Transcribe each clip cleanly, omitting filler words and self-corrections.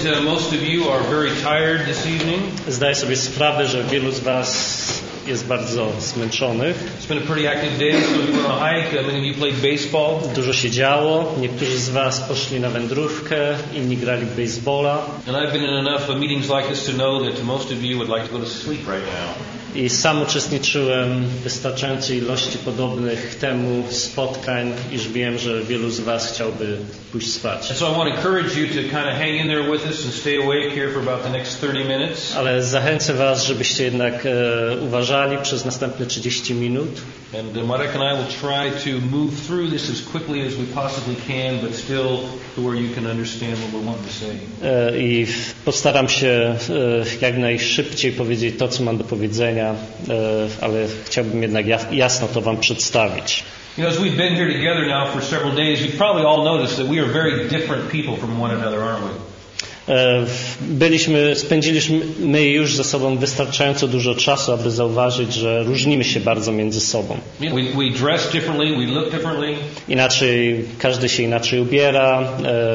Most of you are very tired this evening. Zdaję sobie sprawę, że wielu z was jest bardzo zmęczonych. It's been a pretty active day. So you went on a hike. Many of you played baseball. Dużo się działo. Niektórzy z was poszli na wędrówkę, inni grali w baseballa. And I've been in enough meetings like this to know that most of you would like to go to sleep right now. I sam uczestniczyłem w wystarczającej ilości podobnych temu spotkań, iż wiem, że wielu z was chciałby pójść spać. And so I want to encourage you to kind of hang in there with us and stay awake here for about the next 30 minutes. Ale zachęcę was, żebyście jednak uważali przez następne 30 minut. And Marek and I will try to move through this as quickly as we possibly can, but still to where you can understand what we're wanting to say. I postaram się jak najszybciej powiedzieć to, co mam do powiedzenia, ale chciałbym jednak jasno to wam przedstawić. You know, as we've been here together now for several days, you've probably all noticed that we are very different people from one another, aren't we? Spędziliśmy już ze sobą wystarczająco dużo czasu, aby zauważyć, że różnimy się bardzo między sobą. We dress differently, we look differently. Każdy się inaczej ubiera,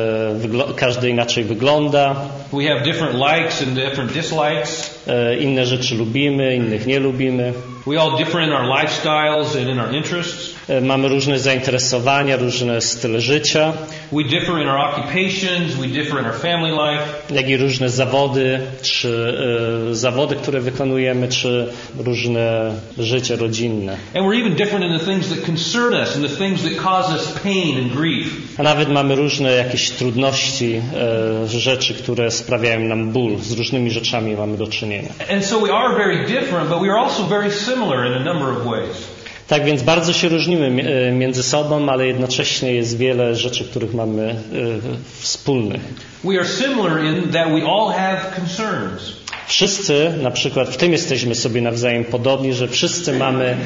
każdy inaczej wygląda. We have different likes and different dislikes. Inne rzeczy lubimy, innych nie lubimy. We all differ in our lifestyles and in our interests. Mamy różne zainteresowania, różne style życia. We differ in our occupations, we differ in our family life. Jak i różne zawody, czy zawody, które wykonujemy, czy różne życie rodzinne. And we're even different in the things that concern us and the things that cause us pain and grief. A nawet mamy różne jakieś trudności, rzeczy, które sprawiają nam ból. Z różnymi rzeczami mamy do czynienia. And so we are very different, but we are also very similar in a number of ways. Tak więc bardzo się różnimy między sobą, ale jednocześnie jest wiele rzeczy, których mamy wspólnych. We are similar in that we all have concerns. Wszyscy, na przykład w tym jesteśmy sobie nawzajem podobni, że wszyscy mamy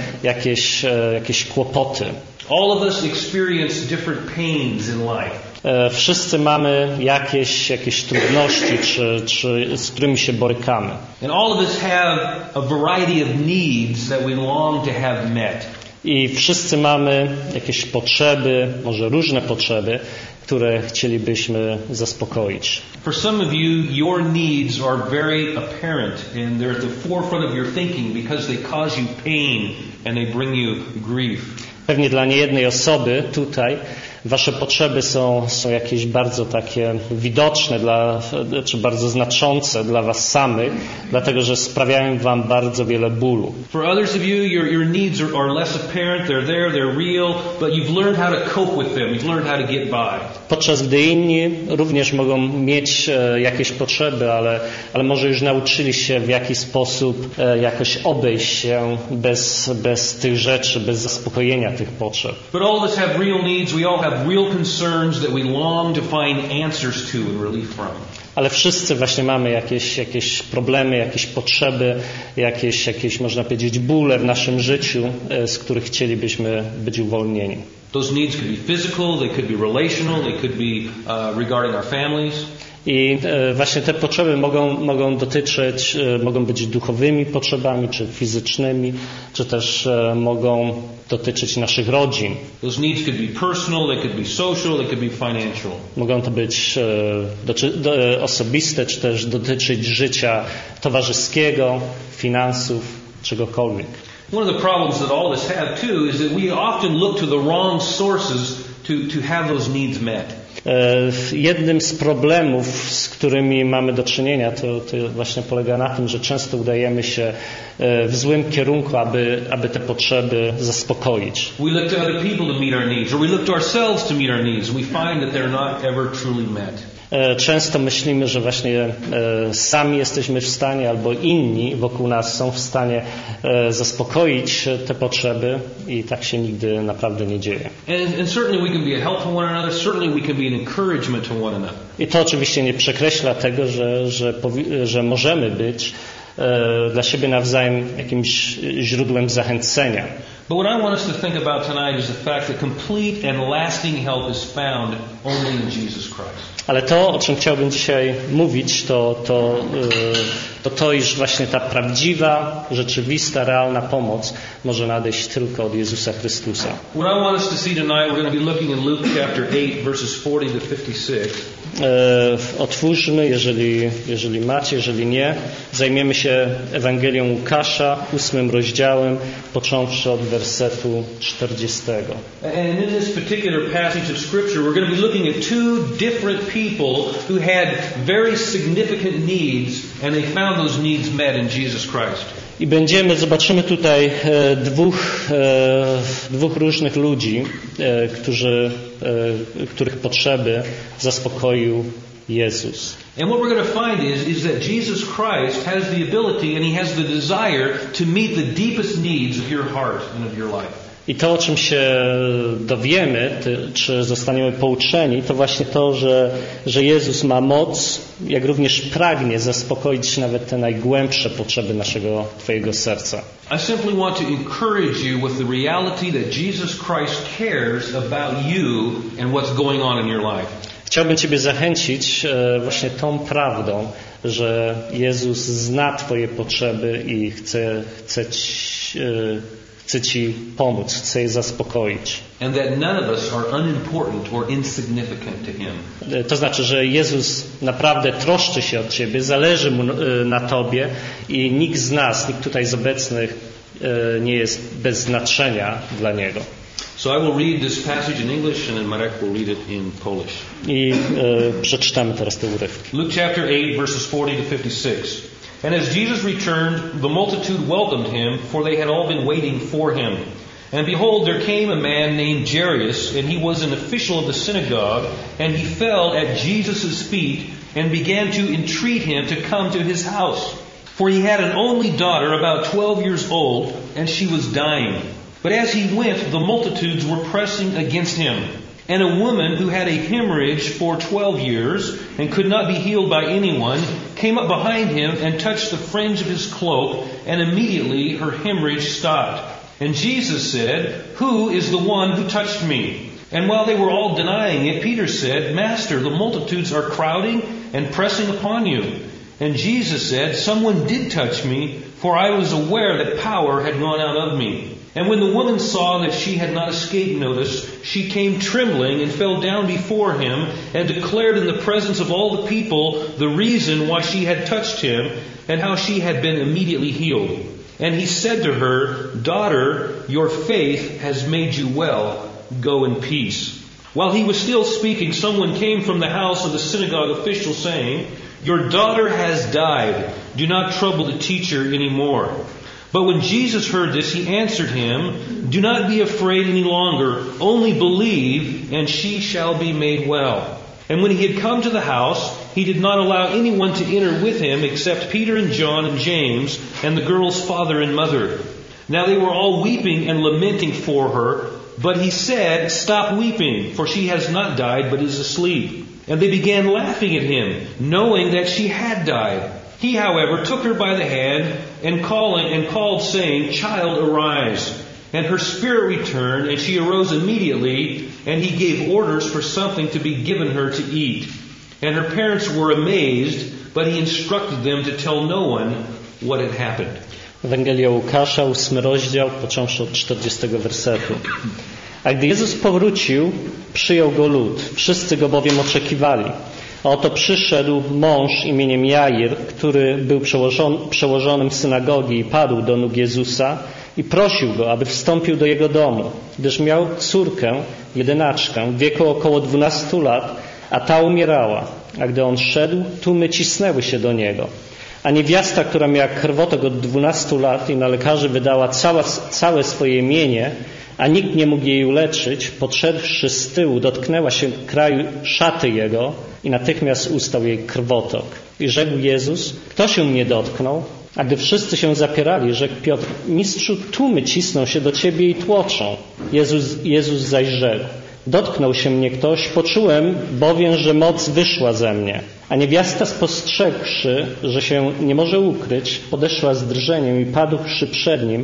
jakieś kłopoty. All of us experience different pains in life. Wszyscy mamy jakieś trudności, czy z którymi się borykamy. And all of us have a variety of needs that we long to have met. I wszyscy mamy jakieś potrzeby, może różne potrzeby, które chcielibyśmy zaspokoić. For some of you, your needs are very apparent and they're at the forefront of your thinking because they cause you pain and they bring you grief. Pewnie dla niejednej osoby tutaj wasze potrzeby są jakieś bardzo takie widoczne, czy bardzo znaczące dla was samych, dlatego że sprawiają wam bardzo wiele bólu. For others of you, your needs are less apparent, they're there, they're real, but you've learned how to cope with them, you've learned how to get by. Podczas gdy inni również mogą mieć jakieś potrzeby, ale może już nauczyli się w jaki sposób jakoś obejść się bez tych rzeczy, bez zaspokojenia tych potrzeb. But all of us have real needs, we all have real concerns that we long to find answers to and relief from. Ale wszyscy właśnie mamy jakieś problemy, jakieś potrzeby, jakieś można powiedzieć bóle w naszym życiu, z których chcielibyśmy być uwolnieni. Those needs could be physical, they could be relational, they could be regarding our families. I właśnie te potrzeby mogą być duchowymi potrzebami, czy fizycznymi, czy też mogą dotyczyć naszych rodzin. Those needs could be personal, they could be social, they could be financial. Mogą to być osobiste, czy też dotyczyć życia towarzyskiego, finansów, czegokolwiek. One of the problems that all of us have too is that we often look to the wrong sources to have those needs met. Jednym z problemów, z którymi mamy do czynienia, to właśnie polega na tym, że często udajemy się w złym kierunku, aby te potrzeby zaspokoić. We look to other people to meet our needs, or we look to ourselves to meet our needs, and we find that they're not ever truly met. Często myślimy, że właśnie sami jesteśmy w stanie, albo inni wokół nas są w stanie zaspokoić te potrzeby i tak się nigdy naprawdę nie dzieje. And certainly we can be a help to one another, certainly we can be an encouragement to one another. I to oczywiście nie przekreśla tego, że możemy być dla siebie nawzajem jakimś źródłem zachęcenia. But what I want us to think about tonight is the fact that complete and lasting help is found only in Jesus Christ. Ale to, o czym chciałbym dzisiaj mówić, to, iż właśnie ta prawdziwa, rzeczywista, realna pomoc może nadejść tylko od Jezusa Chrystusa. What I want us to see tonight, we're going to be looking in Luke chapter 8, verses 40 to 56. Otwórzmy, jeżeli macie, jeżeli nie, zajmiemy się Ewangelią Łukasza, 8 rozdziałem, począwszy od wersetu 40. And in this particular passage of Scripture, we're going to be looking at two different people who had very significant needs, and they found those needs met in Jesus Christ. I zobaczymy tutaj dwóch różnych ludzi, których potrzeby zaspokoił Jezus. And what we're going to find is that Jesus Christ has the ability and He has the desire to meet the deepest needs of your heart and of your life. I to, o czym się dowiemy, czy zostaniemy pouczeni, to właśnie to, że Jezus ma moc, jak również pragnie zaspokoić nawet te najgłębsze potrzeby Twojego serca. I simply want to encourage you with the reality that Jesus Christ cares about you and what's going on in your life. Chciałbym Ciebie zachęcić właśnie tą prawdą, że Jezus zna Twoje potrzeby i chce Ci pomóc, chce je zaspokoić. And that none of us are unimportant or insignificant to Him. To znaczy, że Jezus naprawdę troszczy się o Ciebie, zależy Mu na Tobie i nikt z nas, nikt tutaj z obecnych nie jest bez znaczenia dla Niego. So I will read this passage in English and then Marek will read it in Polish. I przeczytamy teraz te urywki. Luke chapter 8 verses 40 to 56. And as Jesus returned, the multitude welcomed Him, for they had all been waiting for Him. And behold, there came a man named Jairus, and he was an official of the synagogue, and he fell at Jesus' feet and began to entreat Him to come to his house. For he had an only daughter, about 12 years old, and she was dying. But as he went, the multitudes were pressing against him. And a woman who had a hemorrhage for 12 years and could not be healed by anyone came up behind him and touched the fringe of his cloak, and immediately her hemorrhage stopped. And Jesus said, "Who is the one who touched me?" And while they were all denying it, Peter said, "Master, the multitudes are crowding and pressing upon you." And Jesus said, "Someone did touch me, for I was aware that power had gone out of me." And when the woman saw that she had not escaped notice, she came trembling and fell down before him and declared in the presence of all the people the reason why she had touched him and how she had been immediately healed. And he said to her, "Daughter, your faith has made you well. Go in peace." While he was still speaking, someone came from the house of the synagogue official saying, "Your daughter has died. Do not trouble the teacher anymore." But when Jesus heard this, he answered him, "Do not be afraid any longer. Only believe, and she shall be made well." And when he had come to the house, he did not allow anyone to enter with him except Peter and John and James and the girl's father and mother. Now they were all weeping and lamenting for her, but he said, "Stop weeping, for she has not died, but is asleep." And they began laughing at him, knowing that she had died. He, however, took her by the hand and called, saying, "Child, arise." And her spirit returned, and she arose immediately, and he gave orders for something to be given her to eat. And her parents were amazed, but he instructed them to tell no one what had happened. Ewangelia Łukasza, 8 rozdział, począwszy od 40 wersetu. A gdy Jezus powrócił, przyjął go lud. Wszyscy go bowiem oczekiwali. A oto przyszedł mąż imieniem Jair, który był przełożonym synagogi i padł do nóg Jezusa i prosił go, aby wstąpił do jego domu, gdyż miał córkę, jedynaczkę, w wieku około 12 lat, a ta umierała. A gdy on szedł, tłumy cisnęły się do niego. A niewiasta, która miała krwotok od 12 lat i na lekarzy wydała całe swoje mienie, a nikt nie mógł jej uleczyć, podszedłszy z tyłu, dotknęła się kraju szaty jego i natychmiast ustał jej krwotok. I rzekł Jezus, kto się mnie dotknął? A gdy wszyscy się zapierali, rzekł Piotr, Mistrzu, tłumy cisną się do Ciebie i tłoczą. Jezus zaś rzekł, dotknął się mnie ktoś, poczułem bowiem, że moc wyszła ze mnie. A niewiasta spostrzegłszy, że się nie może ukryć, podeszła z drżeniem i padłszy przed nim,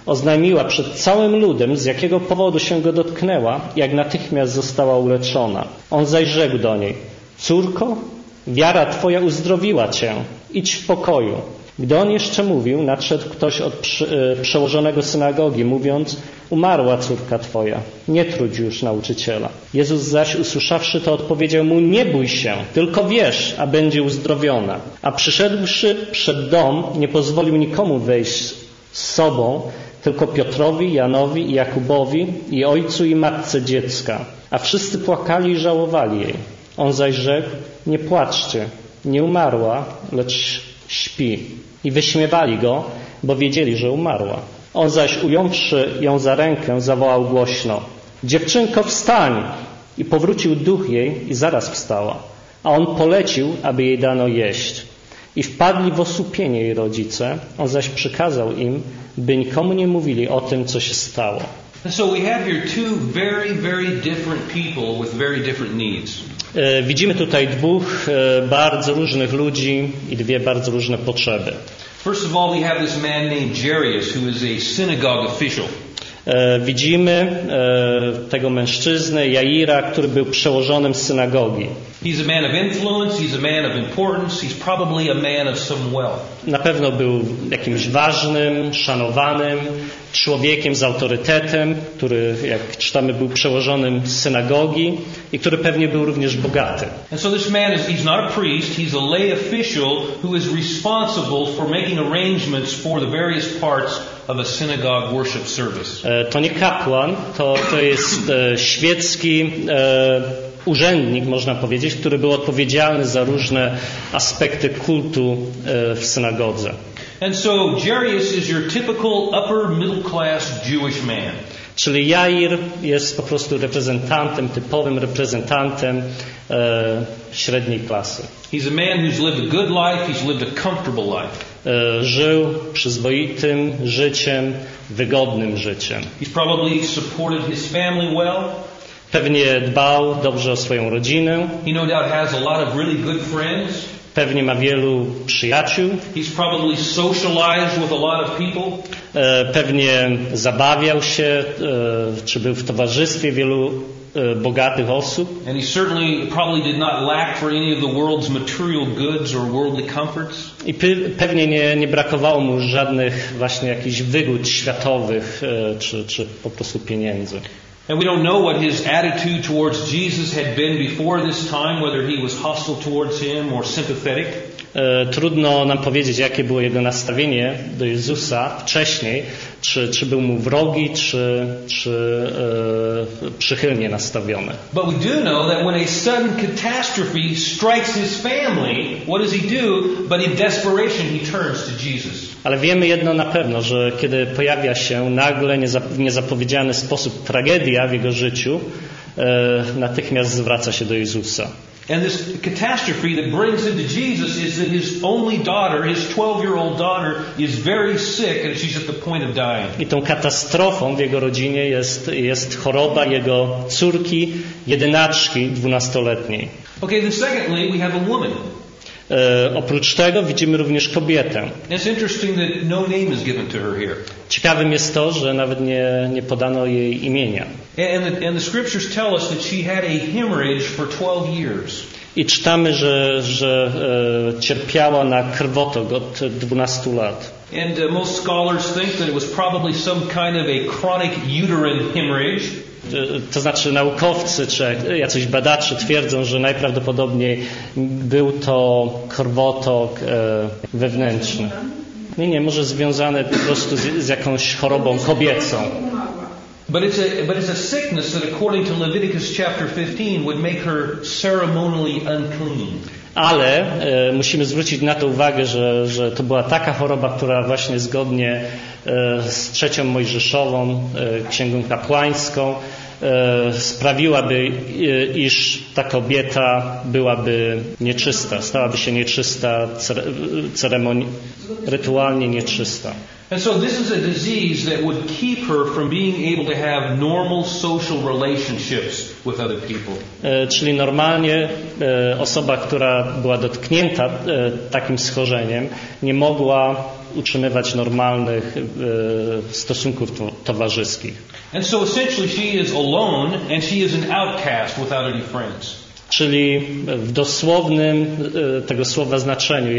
oznajmiła przed całym ludem, z jakiego powodu się go dotknęła, jak natychmiast została uleczona. On zaś rzekł do niej: córko, wiara twoja uzdrowiła cię, idź w pokoju. Gdy on jeszcze mówił, nadszedł ktoś od przełożonego synagogi, mówiąc: umarła córka twoja, nie trudź już nauczyciela. Jezus zaś, usłyszawszy to, odpowiedział mu: nie bój się, tylko wierz, a będzie uzdrowiona. A przyszedłszy przed dom, nie pozwolił nikomu wejść z sobą, tylko Piotrowi, Janowi i Jakubowi i ojcu i matce dziecka. A wszyscy płakali i żałowali jej. On zaś rzekł: nie płaczcie, nie umarła, lecz śpi. I wyśmiewali go, bo wiedzieli, że umarła. On zaś, ująwszy ją za rękę, zawołał głośno: dziewczynko, wstań! I powrócił duch jej i zaraz wstała. A on polecił, aby jej dano jeść. I wpadli w osłupienie jej rodzice. On zaś przykazał im, by nikomu nie mówili o tym, co się stało. So we have here two very, very different people with very different needs. Widzimy tutaj dwóch bardzo różnych ludzi i dwie bardzo różne potrzeby. First of all, we have this man named Jairus, who is a synagogue official. Widzimy tego mężczyznę, Jaira, który był przełożonym z synagogi. He's a man of influence, he's a man of importance, he's probably a man of some wealth. Na pewno był jakimś ważnym, szanowanym człowiekiem z autorytetem, który, jak czytamy, był przełożonym z synagogi i który pewnie był również bogaty. And so this man he's not a priest, he's a lay official who is responsible for making arrangements for the various parts of a synagogue worship service. To nie kapłan, to jest świecki urzędnik, można powiedzieć, który był odpowiedzialny za różne aspekty kultu w synagodze. And so Jairus is your typical upper middle class Jewish man. Czyli Jair jest po prostu reprezentantem, typowym reprezentantem średniej klasy. He's a man who's lived a good life, he's lived a comfortable life. Żył przyzwoitym życiem, wygodnym życiem. He's probably supported his family well. Pewnie dbał dobrze o swoją rodzinę. He no doubt has a lot of really good friends. Pewnie ma wielu przyjaciół. He's probably socialized with a lot of people. Pewnie zabawiał się, czy był w towarzystwie wielu bogatych osób. And he certainly probably did not lack for any of the world's material goods or worldly comforts. I pewnie nie brakowało mu żadnych właśnie jakichś wygód światowych, czy po prostu pieniędzy. And we don't know what his attitude towards Jesus had been before this time, whether he was hostile towards him or sympathetic. Trudno nam powiedzieć, jakie było jego nastawienie do Jezusa wcześniej, czy był mu wrogi, czy przychylnie nastawiony. But we do know that when a sudden catastrophe strikes his family, what does he do? But in desperation he turns to Jesus. Ale wiemy jedno na pewno, że kiedy pojawia się nagle, w niezapowiedziany sposób tragedia w jego życiu, natychmiast zwraca się do Jezusa. And this catastrophe that brings him to Jesus is that his only daughter, his 12-year-old daughter, is very sick and she's at the point of dying. I tą katastrofą w jego rodzinie jest choroba jego córki, jedynaczki 12-letniej. Okay, then secondly, we have a woman. Oprócz tego widzimy również kobietę. It's interesting that no name is given to her here. Ciekawym jest to, że nawet nie podano jej imienia. And the scriptures tell us that she had a hemorrhage for 12 years. I czytamy, że cierpiała na krwotok od 12 lat. And most scholars think that it was probably some kind of a chronic uterine hemorrhage. To znaczy naukowcy czy jacyś badacze twierdzą, że najprawdopodobniej był to krwotok wewnętrzny. Nie, może związane po prostu z jakąś chorobą kobiecą. But it's a sickness that according to Leviticus chapter 15 would make her ceremonially unclean. Ale musimy zwrócić na to uwagę, że to była taka choroba, która właśnie zgodnie z 3 Mojżeszową, księgą kapłańską, sprawiłaby, iż ta kobieta byłaby nieczysta, stałaby się nieczysta, rytualnie nieczysta. And so this is a disease that would keep her from being able to have normal social relationships with other people. Czyli normalnie osoba, która była dotknięta takim schorzeniem, nie mogła utrzymywać normalnych stosunków towarzyskich. And so essentially she is alone and she is an outcast without any friends. Czyli w dosłownym tego słowa znaczeniu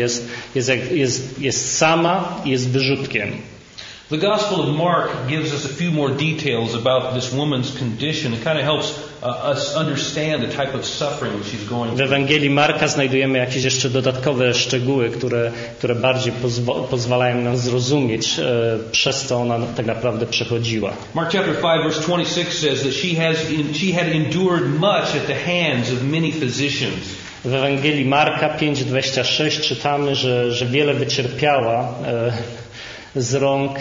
jest sama i jest wyrzutkiem. The Gospel of Mark gives us a few more details about this woman's condition. It kind of helps us understand the type of suffering that she's going W through. Ewangelii Marka znajdujemy jakieś jeszcze dodatkowe szczegóły, które bardziej pozwalają nam zrozumieć, przez co ona tak naprawdę przechodziła. Mark chapter 5 verse 26 says that she had endured much at the hands of many physicians. W Ewangelii Marka 5:26 czytamy, że wiele wycierpiała z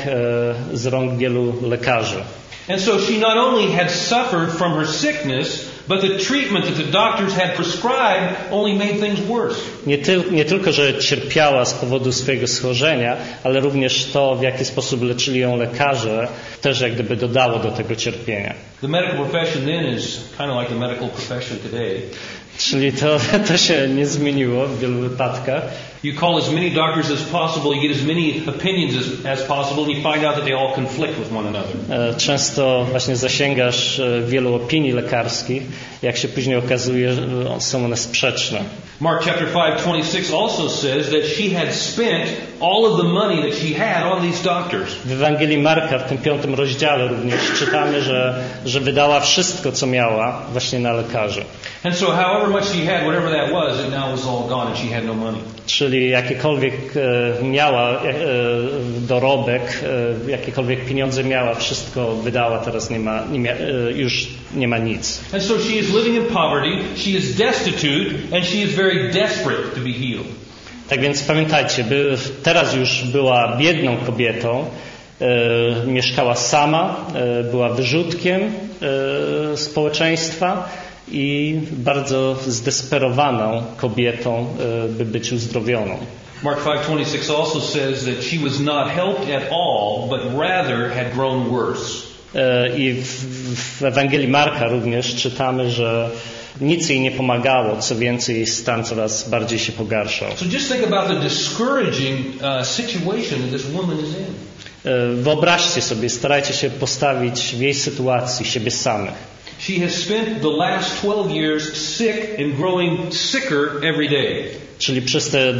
rąk wielu lekarzy. And so she not only had suffered from her sickness, but the treatment that the doctors had prescribed only made things worse. Nie tylko, że cierpiała z powodu swojego schorzenia, ale również to, w jaki sposób leczyli ją lekarze, też jak gdyby dodało do tego cierpienia. The medical profession then is kind of like the medical profession today. Czyli to się nie zmieniło w wielu wypadkach. You call as many doctors as possible, you get as many opinions as possible, and you find out that they all conflict with one another. Często właśnie zasięgasz wielu opinii lekarskich, jak się później okazuje, są one sprzeczne. Mark chapter 5:26 also says that she had spent all of the money that she had on these doctors. W Ewangelii Marka w tym 5 rozdziale również czytamy, że wydała wszystko, co miała właśnie na lekarzy. And so however much she had, whatever that was, it now was all gone and she had no money. Czyli jakiekolwiek miała dorobek, jakiekolwiek pieniądze miała, wszystko wydała, teraz już nie ma nic. And so she is living in poverty, she is destitute, and she is very desperate to be healed. Tak więc pamiętajcie, teraz już była biedną kobietą, mieszkała sama, była wyrzutkiem społeczeństwa i bardzo zdesperowaną kobietą, by być uzdrowioną. Mark 5:26 also says that she was not helped at all, but rather had grown worse. I w Ewangelii Marka również czytamy, że nic jej nie pomagało, co więcej jej stan coraz bardziej się pogarszał. So just think about the discouraging situation that this woman is in. Wyobraźcie sobie, starajcie się postawić w jej sytuacji siebie samych. She has spent the last 12 years sick and growing sicker every day. Czyli przez te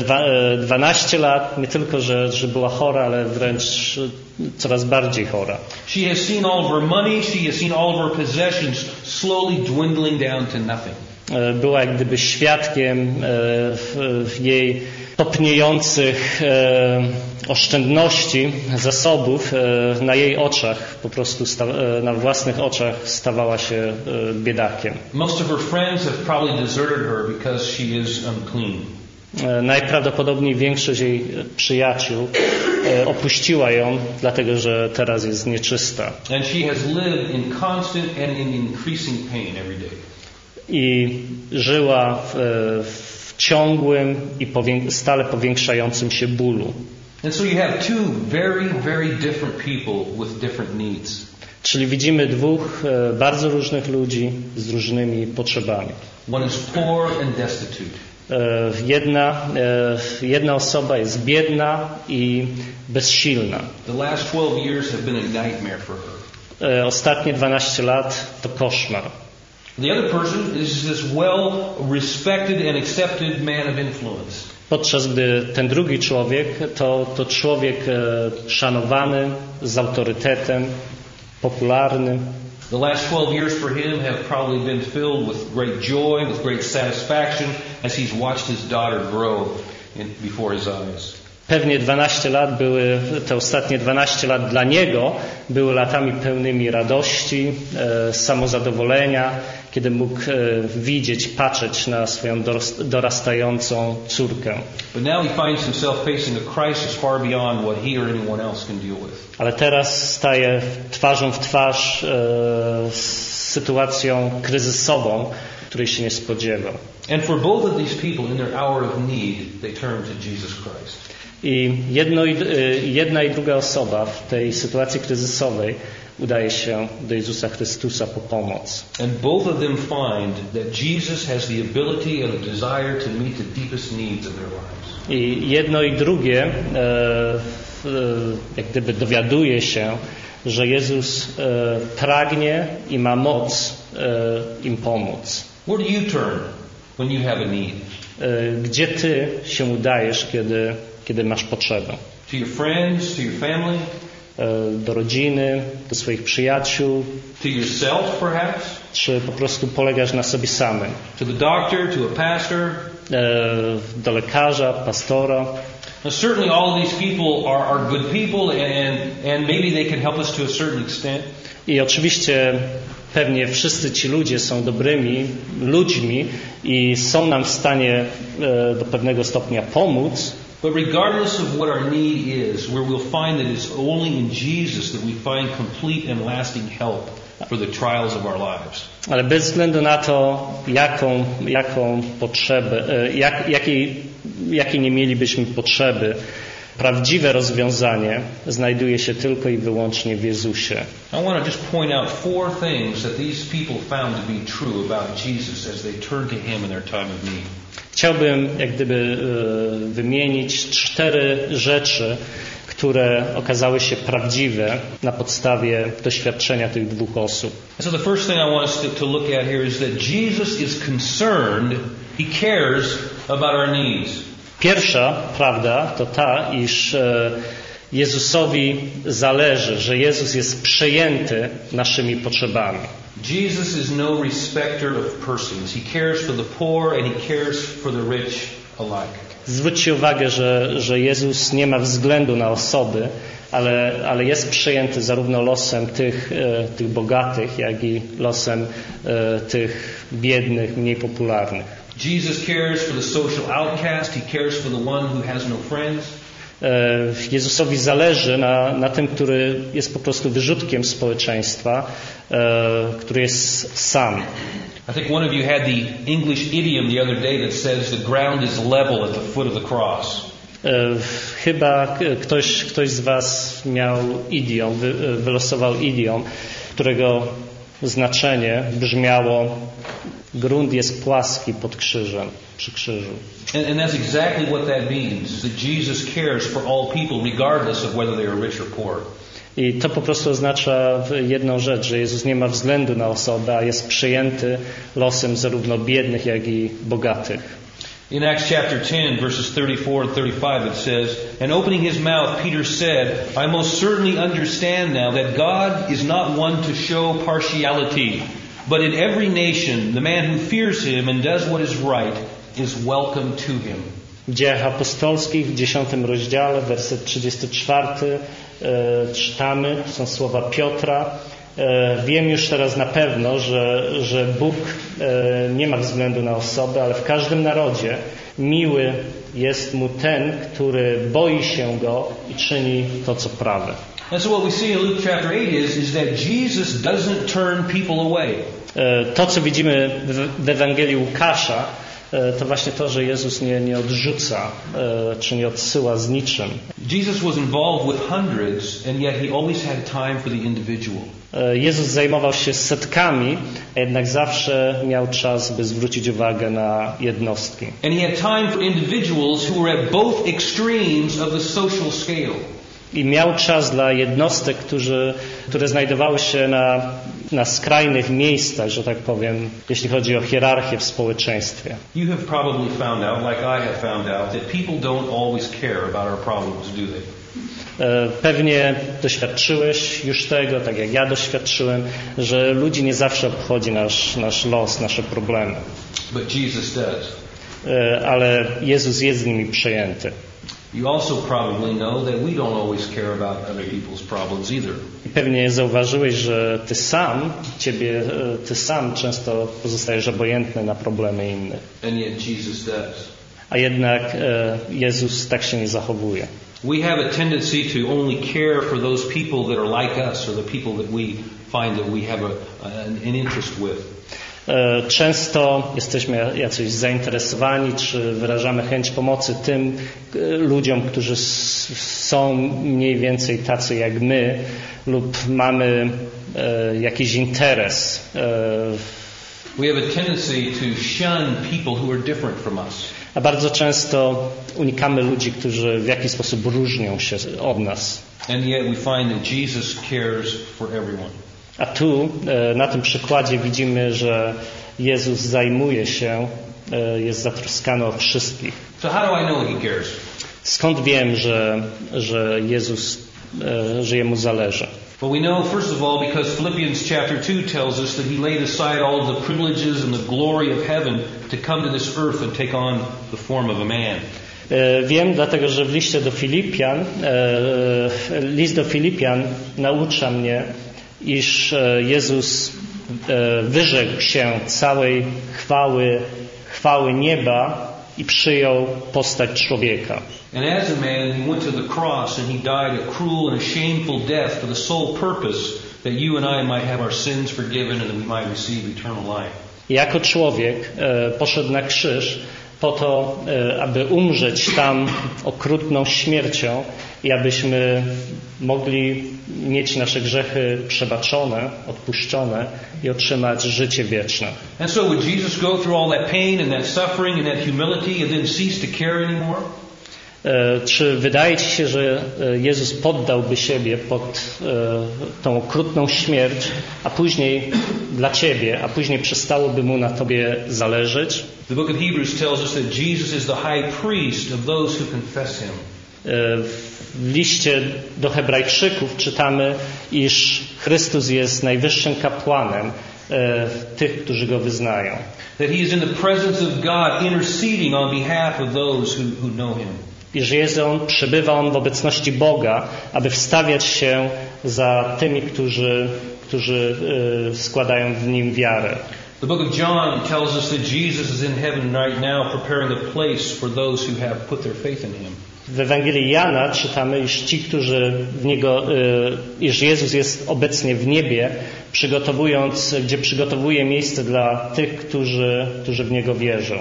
12 lat nie tylko, że była chora, ale wręcz coraz bardziej chora. She has seen all of her money, she has seen all of her possessions slowly dwindling down to nothing. Była jak gdyby świadkiem jej topniejących oszczędności, zasobów. Na jej oczach, po prostu na własnych oczach stawała się biedakiem. Most of her friends have probably deserted her because she is unclean. Najprawdopodobniej większość jej przyjaciół opuściła ją, dlatego że teraz jest nieczysta. And she has lived in constant and in increasing pain every day. I żyła w ciągłym i stale powiększającym się bólu. And so you have two very, very different people with different needs. Czyli widzimy dwóch bardzo różnych ludzi z różnymi potrzebami. One is poor and destitute. Jedna osoba jest biedna i bezsilna. The last 12 years have been a nightmare for her. Ostatnie 12 lat to koszmar. The other person is this well-respected and accepted man of influence. Podczas gdy ten drugi człowiek to człowiek szanowany, z autorytetem, popularny. The last 12 years for him have probably been filled with great joy, with great satisfaction as he's watched his daughter grow before his eyes. Pewnie 12 lat te ostatnie 12 lat dla niego były latami pełnymi radości, samozadowolenia, kiedy mógł widzieć, patrzeć na swoją dorastającą córkę. But now he finds himself facing a crisis far beyond what he or anyone else can deal with. Ale teraz staje twarzą w twarz z sytuacją kryzysową, której się nie spodziewał. And for both of these people in their hour of need, they turn to Jesus Christ. I jedna i druga osoba w tej sytuacji kryzysowej, udaje się do Jezusa Chrystusa po pomoc. And both of them find that Jesus has the ability and the desire to meet the deepest needs of their lives. I jedno i drugie jak gdyby dowiaduje się, że Jezus pragnie i ma moc im pomóc. Where do you turn when you have a need? Gdzie ty się udajesz, kiedy masz potrzebę? To your friends, to your family? Do rodziny, do swoich przyjaciół? To yourself, perhaps? Czy po prostu polegasz na sobie samym? To the doctor, to a pastor? Do lekarza, pastora? Now, certainly all of these people are good people and maybe they can help us to a certain extent. I oczywiście pewnie wszyscy ci ludzie są dobrymi ludźmi i są nam w stanie do pewnego stopnia pomóc. But regardless of what our need is, where we'll find that it's only in Jesus that we find complete and lasting help for the trials of our lives. Ale bez względu na to, jaką potrzebę, jakiej nie mielibyśmy potrzeby, prawdziwe rozwiązanie znajduje się tylko i wyłącznie w Jezusie. I want to just point out 4 things that these people found to be true about Jesus as they turned to Him in their time of need. Chciałbym jak gdyby wymienić 4 rzeczy, które okazały się prawdziwe na podstawie doświadczenia tych 2 osób. So the first thing I want us to look at here is that Jesus is concerned, He cares about our needs. Pierwsza prawda to ta, iż Jezusowi zależy, że Jezus jest przejęty naszymi potrzebami. Jesus is no respecter of persons. He cares for the poor and He cares for the rich alike. Zwróćcie uwagę, że Jezus nie ma względu na osoby, ale jest przejęty zarówno losem tych bogatych, jak i losem tych biednych, mniej popularnych. Jesus cares for the social outcast. He cares for the one who has no friends. Jezusowi zależy na tym, który jest po prostu wyrzutkiem społeczeństwa, który jest sam. I think one of you had the English idiom the other day that says the ground is level at the foot of the cross. Chyba ktoś z was miał idiom, wylosował idiom, którego znaczenie brzmiało: grunt jest płaski pod krzyżem, przy krzyżu. And that's exactly what that means, that Jesus cares for all people regardless of whether they are rich or poor. I to po prostu oznacza jedną rzecz, że Jezus nie ma względu na osobę, a jest przejęty losem zarówno biednych, jak i bogatych. In Acts chapter 10, verses 34 and 35, it says, "And opening his mouth, Peter said, I most certainly understand now that God is not one to show partiality, but in every nation the man who fears him and does what is right is welcome to him." W Dziejach Apostolskich w 10 rozdziale, werset 34, czytamy, są słowa Piotra: wiem już teraz na pewno, że Bóg nie ma względu na osobę, ale w każdym narodzie miły jest mu ten, który boi się Go i czyni to, co prawe. And so what we see in Luke chapter 8 is that Jesus doesn't turn people away. To, co widzimy w Ewangelii Łukasza, to właśnie to, że Jezus nie odrzuca, czy nie odsyła z niczym. Jesus was involved with hundreds, and yet he always had time for the individual. Jezus zajmował się setkami, a jednak zawsze miał czas, by zwrócić uwagę na jednostki. And he had time for individuals who were at both extremes of the social scale. I miał czas dla jednostek, które znajdowały się na skrajnych miejscach, że tak powiem, jeśli chodzi o hierarchię w społeczeństwie. You have probably found out, like I have found out, that people don't always care about our problems, do they? Pewnie doświadczyłeś już tego, tak jak ja doświadczyłem, że ludzi nie zawsze obchodzi nasz los, nasze problemy. But Jesus does. Ale Jezus jest z nimi przejęty. You also probably know that we don't always care about other people's problems either. I pewnie zauważyłeś, że ty sam często pozostajesz obojętny na problemy innych. And yet Jesus does. A jednak Jezus tak się nie zachowuje. We have a tendency to only care for those people that are like us, or the people that we find that we have an interest with. Często jesteśmy jacyś zainteresowani, czy wyrażamy chęć pomocy tym ludziom, którzy są mniej więcej tacy jak my, lub mamy jakiś interes. We have a tendency to shun people who are different from us. A bardzo często unikamy ludzi, którzy w jakiś sposób różnią się od nas. And yet we find that Jesus cares for everyone. A tu na tym przykładzie widzimy, że Jezus zajmuje się, jest zatroskany o wszystkich. So how do I know he cares? Skąd wiem, że Jemu zależy? Well, we know, first of all, because Philippians chapter 2 tells us that he laid aside all of the privileges and the glory of heaven to come to this earth and take on the form of a man. Wiem, dlatego że w liście do Filipian, list do Filipian naucza mnie, iż Jezus wyrzekł się całej chwały nieba i przyjął postać człowieka. And as a man, he went to the cross and he died a cruel and a shameful death for the sole purpose that you and I might have our sins forgiven and that we might receive eternal life. Jako człowiek poszedł na krzyż po to, aby umrzeć tam okrutną śmiercią i abyśmy mogli mieć nasze grzechy przebaczone, odpuszczone i otrzymać życie wieczne. And so would Jesus go through all that pain and that suffering and that humility and then cease to care anymore? Czy wydaje ci się, że Jezus poddałby siebie pod tą okrutną śmierć, a później dla ciebie, a później przestałoby mu na tobie zależeć? The book of Hebrews tells us that Jesus is the high priest of those who confess him. W liście do Hebrajczyków czytamy, iż Chrystus jest najwyższym kapłanem tych, którzy go wyznają. That he is in the presence of God interceding on behalf of those who know him. Iż przebywa on w obecności Boga, aby wstawiać się za tymi, którzy składają w nim wiarę. The book of John tells us that Jesus is in heaven right now preparing a place for those who have put their faith in him. W Ewangelii Jana czytamy, iż ci, którzy iż Jezus jest obecnie w niebie, gdzie przygotowuje miejsce dla tych, którzy w Niego wierzą.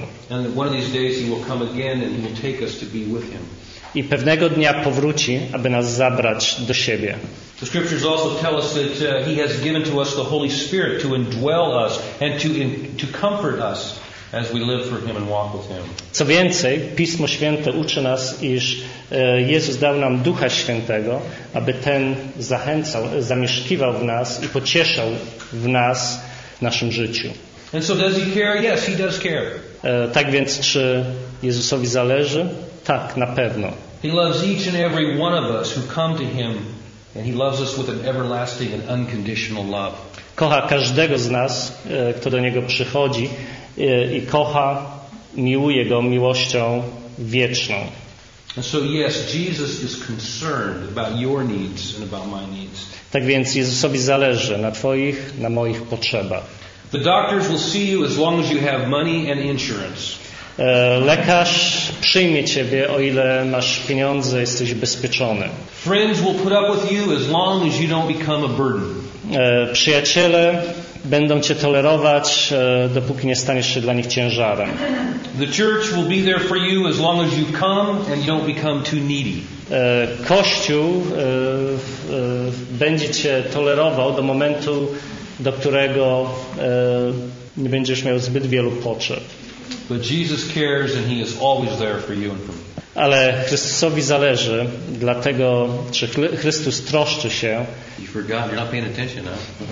I pewnego dnia powróci, aby nas zabrać do siebie. The scriptures also tell us that he has given to us the Holy Spirit to indwell us and to comfort us as we live for him and walk with him. Co więcej, Pismo Święte uczy nas, iż Jezus dał nam Ducha Świętego, aby ten zamieszkiwał w nas i pocieszał w nas w naszym życiu. And so does he care? Yes, he does care. Tak więc, czy Jezusowi zależy? Tak, na pewno. He loves each and every one of us who come to him, and he loves us with an everlasting and unconditional love. Kocha każdego z nas, kto do Niego przychodzi, i miłuje go miłością wieczną. And so yes, Jesus is concerned about your needs and about my needs. Tak więc Jezusowi zależy na twoich, na moich potrzebach. The doctors will see you as long as you have money and insurance. Lekarz przyjmie ciebie, o ile masz pieniądze, jesteś ubezpieczony. Friends will put up with you as long as you don't become a burden. Przyjaciele będą cię tolerować, dopóki nie staniesz się dla nich ciężarem. The church will be there for you as long as you come and you don't become too needy. Kościół będzie cię tolerował do momentu, do którego nie będziesz miał zbyt wielu potrzeb. But Jesus cares and he is always there for you and for me. Ale Chrystusowi zależy, dlatego, czy Chrystus troszczy się. You forgot, you're not paying attention now.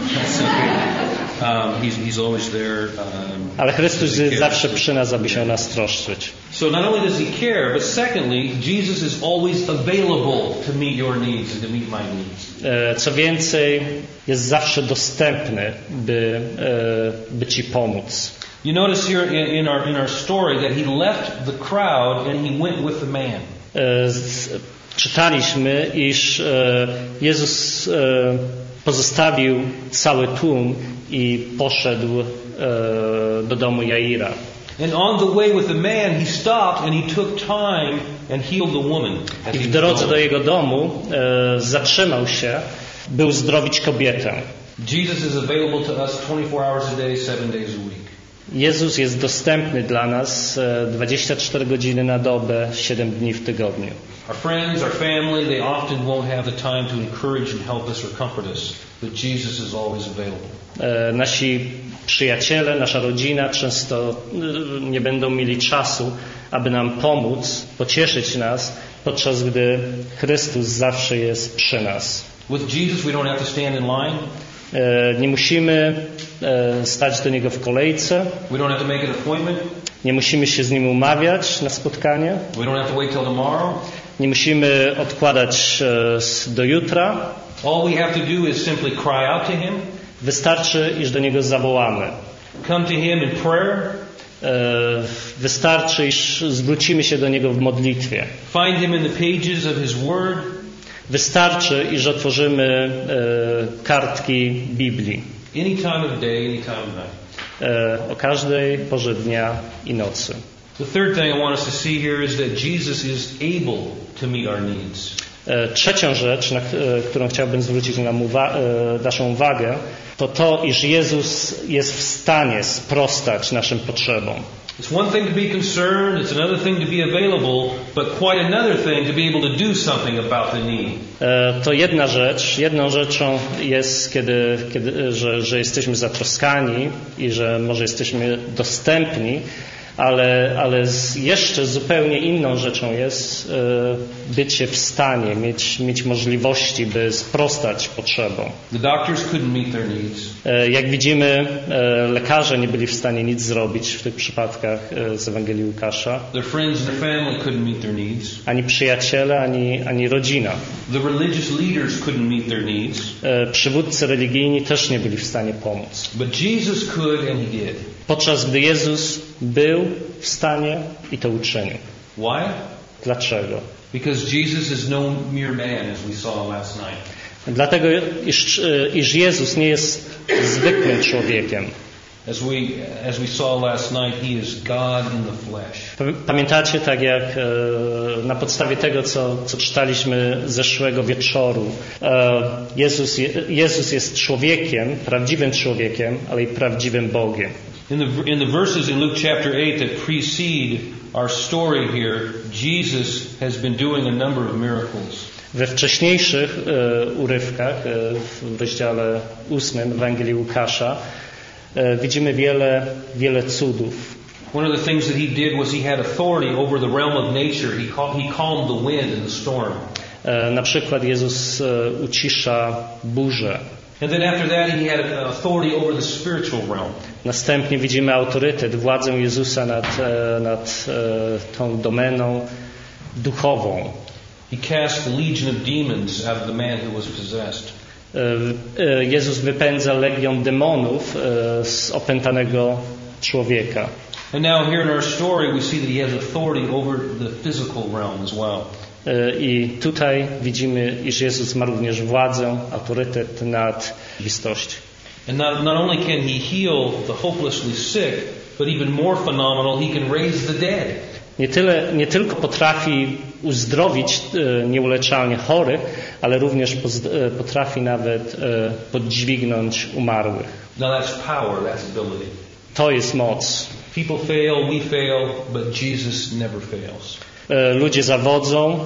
He's always there. Ale Chrystus jest zawsze przy nas, aby się o nas troszczyć. So not only does he care, but secondly, Jesus is always available to meet your needs and to meet my needs. Co więcej, jest zawsze dostępny, by ci pomóc. You notice here in our story that he left the crowd and he went with the man. Czytaliśmy, iż Jezus pozostawił cały tłum i poszedł do domu Jaira. And on the way with the man, he stopped and he took time and healed the woman. I w drodze do jego domu zatrzymał się, by uzdrowić kobietę. Jesus is available to us 24 hours a day, 7 days a week. Jezus jest dostępny dla nas 24 godziny na dobę, 7 dni w tygodniu. Our friends, our family, they often won't have the time to encourage and help us or comfort us, but Jesus is always available. Nasi przyjaciele, nasza rodzina często nie będą mieli czasu, aby nam pomóc, pocieszyć nas, podczas gdy Chrystus zawsze jest przy nas. With Jesus, we don't have to stand in line. Nie musimy stać do Niego w kolejce. We don't have to make an appointment. Nie musimy się z Nim umawiać na spotkanie. We don't have to wait till tomorrow. Nie musimy odkładać do jutra. All we have to do is simply cry out to Him. Wystarczy, iż do Niego zawołamy. Come to Him in prayer. Wystarczy, iż zwrócimy się do Niego w modlitwie. Find Him in the pages of His Word. Wystarczy, iż otworzymy kartki Biblii. Any time of day, any time of night. O każdej porze dnia i nocy. The third thing I want us to see here is that Jesus is able to meet our needs. Trzecią rzecz, na którą chciałbym zwrócić naszą uwagę, to to, iż Jezus jest w stanie sprostać naszym potrzebom. It's one thing to be concerned, it's another thing to be available, but quite another thing to be able to do something about the need. To jedna rzecz. Jedną rzeczą jest, że jesteśmy zatroskani i że może jesteśmy dostępni, ale jeszcze zupełnie inną rzeczą jest bycie w stanie, mieć możliwości, by sprostać potrzebom. The doctors couldn't meet their needs. Jak widzimy, lekarze nie byli w stanie nic zrobić w tych przypadkach z Ewangelii Łukasza. Their friends and their family couldn't meet their needs. Ani przyjaciele, ani rodzina. The religious leaders couldn't meet their needs. Przywódcy religijni też nie byli w stanie pomóc. But Jesus could and He did. Podczas gdy Jezus był w stanie i to uczynił. Why? Dlaczego? Because Jesus is no mere man, as we saw last night. Dlatego, iż Jezus nie jest zwykłym człowiekiem. As we saw last night, He is God in the flesh. Pamiętacie, tak jak na podstawie tego, co czytaliśmy zeszłego wieczoru, Jezus jest człowiekiem, prawdziwym człowiekiem, ale i prawdziwym Bogiem. In the verses in Luke chapter 8 that precede our story here, Jesus has been doing a number of miracles. We wcześniejszych urywkach, w rozdziale 8 Ewangelii Łukasza, widzimy wiele cudów. One of the things that He did was He had authority over the realm of nature. He calmed the wind and the storm. Na przykład Jezus ucisza burzę. And then after that He had authority over the spiritual realm. Następnie widzimy autorytet, władzę Jezusa nad tą domeną duchową. He cast the legion of demons out of the man who was possessed. Jezus wypędza legion demonów z opętanego człowieka. And now here in our story we see that He has authority over the physical realm as well. I tutaj widzimy, iż Jezus ma również władzę, autorytet nad rzeczywistością. And not only can He heal the hopelessly sick, but even more phenomenal, He can raise the dead. Nie tylko potrafi uzdrowić nieuleczalnie chorych, ale również potrafi nawet podźwignąć umarłych. Now that's power, that's ability. To jest moc. People fail, we fail, but Jesus never fails. Ludzie zawodzą,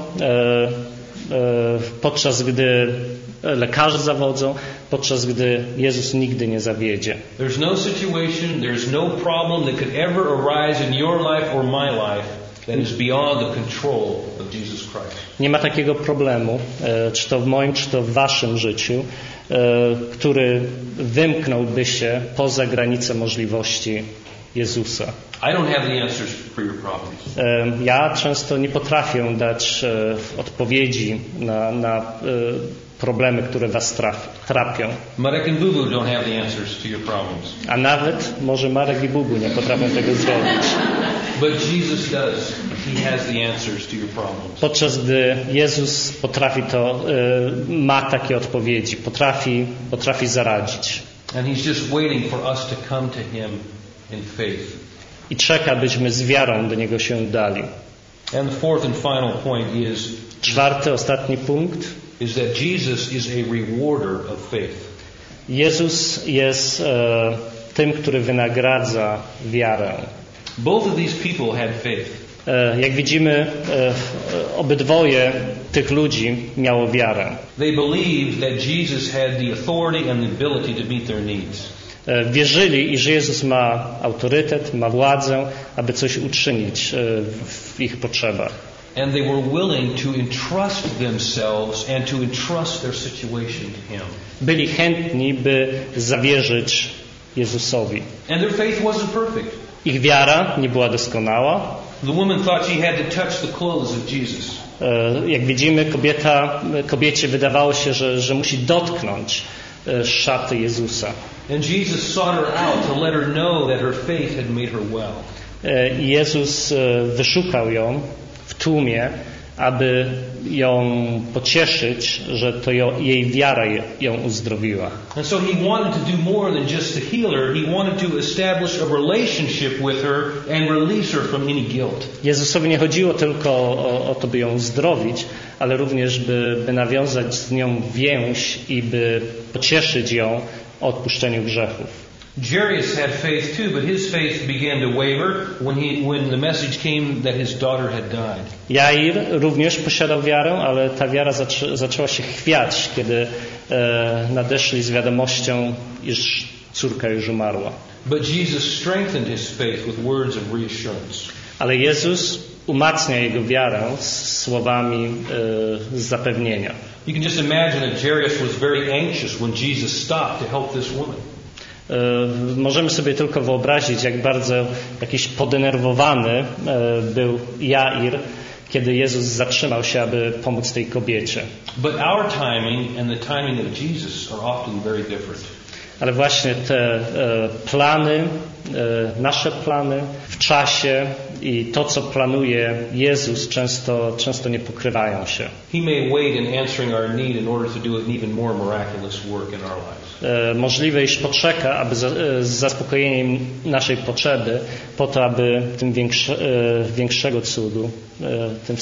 podczas gdy lekarze zawodzą, podczas gdy Jezus nigdy nie zawiedzie. There's no situation, there's no problem that could ever arise in your life or my life that is beyond the control of Jesus Christ. Nie ma takiego problemu, czy to w moim, czy to w waszym życiu, który wymknąłby się poza granice możliwości Jezusa. I don't have the answers for your problems. Ja często nie potrafię dać odpowiedzi na problemy, które was trapią. Marek and Bubu don't have the answers to your problems. A nawet może Marek i Bubu nie potrafią tego zrobić. But Jesus does. He has the answers to your problems. Podczas gdy Jezus ma takie odpowiedzi, potrafi zaradzić. And He's just waiting for us to come to Him in faith. I czeka, byśmy z wiarą do Niego się udali. And the fourth and final point is Czwarty, ostatni punkt that Jesus is a rewarder of faith. Jezus jest tym, który wynagradza wiarę. Both of these people had faith. Jak widzimy, obydwoje tych ludzi miało wiarę. They believed that Jesus had the authority and the ability to meet their needs. Wierzyli, iż Jezus ma autorytet, ma władzę, aby coś uczynić w ich potrzebach. And they were willing to entrust themselves and to entrust their situation to Him. Byli chętni, by zawierzyć Jezusowi. And their faith wasn't perfect. Ich wiara nie była doskonała. The woman thought she had to touch the clothes of Jesus. Jak widzimy, kobiecie wydawało się, że musi dotknąć szaty Jezusa. And Jesus sought her out to let her know that her faith had made her well. Jezus wyszukał ją w tłumie, aby ją pocieszyć, że to jej wiara ją uzdrowiła. And so He wanted to do more than just to heal her. He wanted to establish a relationship with her and release her from any guilt. Jezusowi nie chodziło tylko o to, by ją uzdrowić, ale również, by nawiązać z nią więź i by pocieszyć ją o odpuszczeniu grzechów. Jairus had faith too, but his faith began to waver when the message came that his daughter had died. Jair również posiadał wiarę, ale ta wiara zaczęła się chwiać, kiedy nadeszli z wiadomością, iż córka już umarła. But Jesus strengthened his faith with words of reassurance. Ale Jezus umacnia jego wiarę słowami zapewnienia. You can just imagine that Jairus was very anxious when Jesus stopped to help this woman. Możemy sobie tylko wyobrazić, jak bardzo jakiś podenerwowany był Jair, kiedy Jezus zatrzymał się, aby pomóc tej kobiecie. But our timing and the timing of Jesus are often very different. Ale właśnie te plany, nasze plany w czasie i to, co planuje Jezus, często nie pokrywają się. He may wait in answering our need in order to do an even more miraculous work in our lives. Możliwe, iż poczeka, aby z zaspokojeniem naszej potrzeby, po to, aby tym większego cudu, tym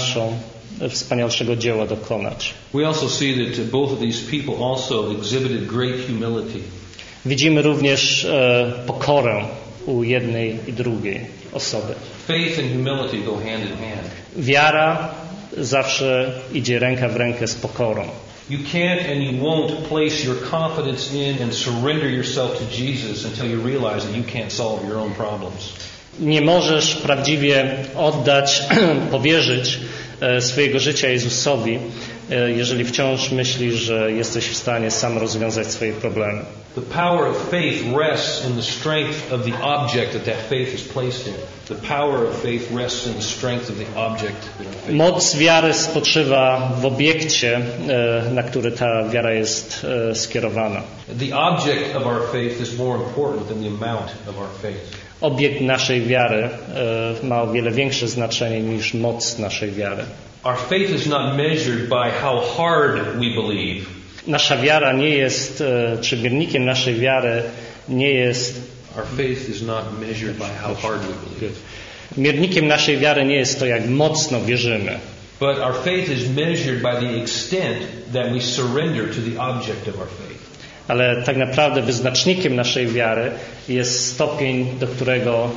wspanialszego dzieła dokonać. We also see that both of these people also exhibited great humility. Widzimy również pokorę u jednej i drugiej osoby. Faith and humility go hand in hand. Wiara zawsze idzie ręka w rękę z pokorą. You can't and you won't place your confidence in and surrender yourself to Jesus until you realize that you can't solve your own problems. Nie możesz prawdziwie oddać, powierzyć swojego życia Jezusowi, jeżeli wciąż myślisz, że jesteś w stanie sam rozwiązać swoje problemy. The power of faith rests in the strength of the object that faith is placed in. The power of faith rests in the strength of the object that faith. Moc wiary spoczywa w obiekcie, na który ta wiara jest skierowana. The object of our faith is more important than the amount of our faith. Obiekt naszej wiary ma o wiele większe znaczenie niż moc naszej wiary. Our faith is not measured by how hard we believe. Nasza wiara nie jest, czy miernikiem naszej wiary nie jest. Our faith is not measured by how hard we believe. Miernikiem naszej wiary nie jest to, jak mocno wierzymy. But our faith is measured by the extent that we surrender to the object of our faith. Ale tak naprawdę wyznacznikiem naszej wiary jest stopień, do którego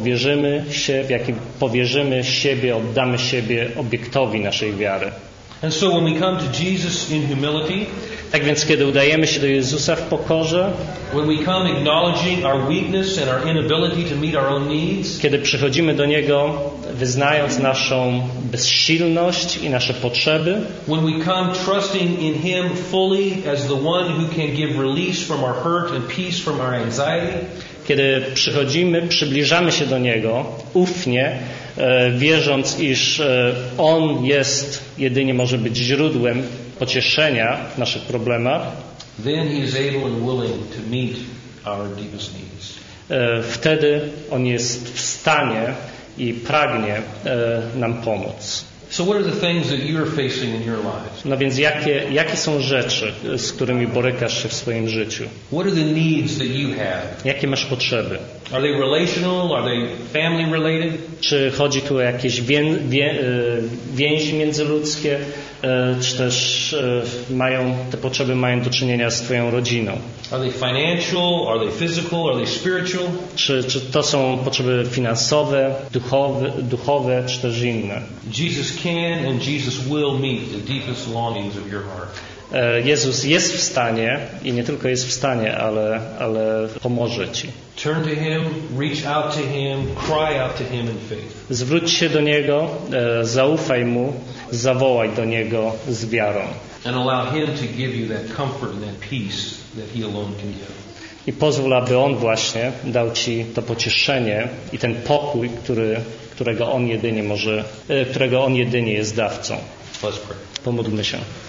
w jakim powierzymy siebie, oddamy siebie obiektowi naszej wiary. And so when we come to Jesus in humility, tak więc kiedy udajemy się do Jezusa w pokorze, when we come acknowledging our weakness and our inability to meet our own needs, kiedy przychodzimy do Niego wyznając naszą bezsilność i nasze potrzeby, when we come trusting in Him fully as the one who can give release from our hurt and peace from our anxiety, kiedy przybliżamy się do Niego ufnie, wierząc, iż On jedynie może być źródłem pocieszenia w naszych problemach, then He is able and willing to meet our deepest needs. Wtedy On jest w stanie i pragnie nam pomóc. So what are the things that you're facing in your lives? No więc jakie są rzeczy, z którymi borykasz się w swoim życiu? What are the needs that you have? Jakie masz potrzeby? Are they relational? Are they family related? Czy chodzi tu o jakieś więzi międzyludzkie, czy też te potrzeby mają do czynienia z twoją rodziną? Are they financial? Are they physical? Are they spiritual? Czy to są potrzeby finansowe, duchowe, czy też inne? Jesus can and Jesus will meet the deepest longings of your heart. Jezus jest w stanie i nie tylko jest w stanie, ale pomoże ci. Turn to Him, reach out to Him, cry out to Him in faith. Zwróć się do Niego, zaufaj Mu, zawołaj do Niego z wiarą. And allow Him to give you that comfort and that peace that He alone can give. I pozwól, aby On właśnie dał ci to pocieszenie i ten pokój, którego On jedynie jest dawcą. Let's pray. Pomódlmy się.